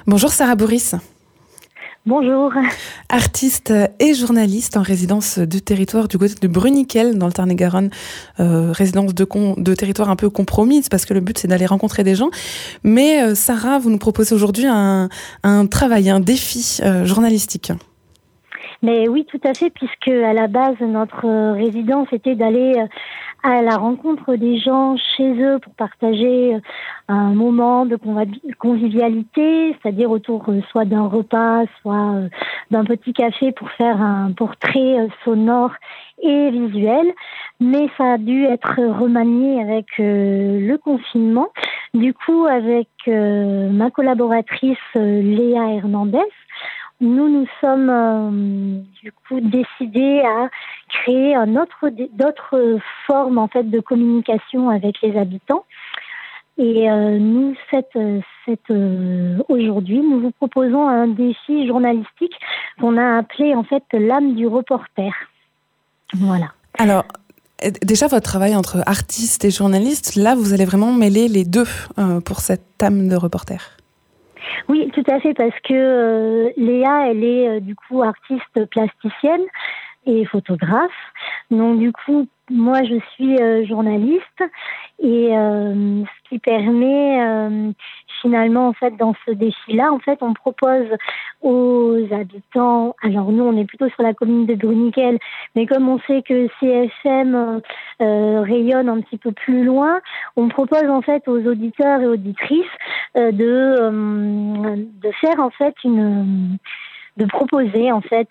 Bonjour Sarah Bourris. Bonjour. Artiste et journaliste en résidence de territoire du côté de Bruniquel dans le Tarn-et-Garonne, résidence de territoire un peu compromise parce que le but c'est d'aller rencontrer des gens. Mais Sarah, vous nous proposez aujourd'hui un travail, un défi journalistique. Mais oui, tout à fait, puisque à la base notre résidence était d'aller à la rencontre des gens chez eux pour partager un moment de convivialité, c'est-à-dire autour soit d'un repas, soit d'un petit café pour faire un portrait sonore et visuel. Mais ça a dû être remanié avec le confinement. Du coup, avec ma collaboratrice Léa Hernandez, nous sommes du coup décidés à créer d'autres formes en fait de communication avec les habitants. Et aujourd'hui, nous vous proposons un défi journalistique qu'on a appelé en fait l'âme du reporter. Voilà. Alors, déjà votre travail entre artiste et journaliste, là vous allez vraiment mêler les deux pour cette âme de reporter. Oui, tout à fait, parce que Léa, elle est du coup artiste plasticienne et photographe. Donc du coup, moi je suis journaliste et ce qui permet finalement en fait dans ce défi-là, en fait on propose aux habitants, alors nous on est plutôt sur la commune de Bruniquel, mais comme on sait que CFM rayonne un petit peu plus loin, on propose en fait aux auditeurs et auditrices de faire en fait de proposer en fait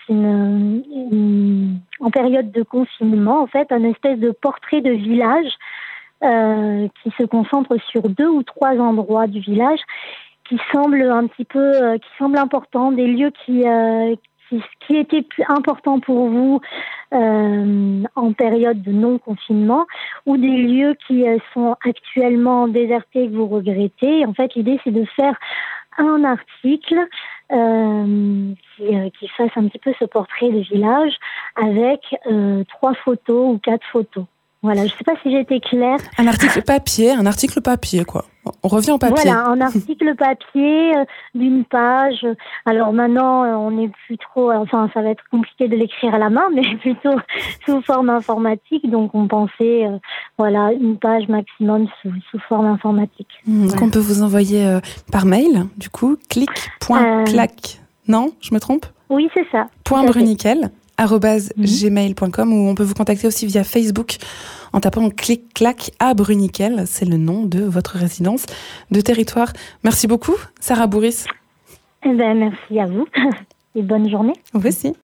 en période de confinement en fait un espèce de portrait de village qui se concentre sur 2 ou 3 endroits du village qui semblent importants, des lieux qui étaient importants pour vous en période de non-confinement ou des lieux qui sont actuellement désertés et que vous regrettez. Et en fait, l'idée, c'est de faire un article qui fasse un petit peu ce portrait de village avec 3 photos ou 4 photos. Voilà, je ne sais pas si j'ai été claire. Un article papier, quoi. On revient au papier. Voilà, un article papier d'une page. Alors maintenant, on n'est plus trop... Enfin, ça va être compliqué de l'écrire à la main, mais plutôt sous forme informatique. Donc, on pensait, une page maximum sous forme informatique. Donc, on peut vous envoyer par mail, du coup, clic.clac. Non, je me trompe ? Oui, c'est ça. .bruniquel @gmail.com ou on peut vous contacter aussi via Facebook en tapant clic-clac à Bruniquel. C'est le nom de votre résidence de territoire. Merci beaucoup, Sarah Bourris. Merci à vous et bonne journée. Vous aussi.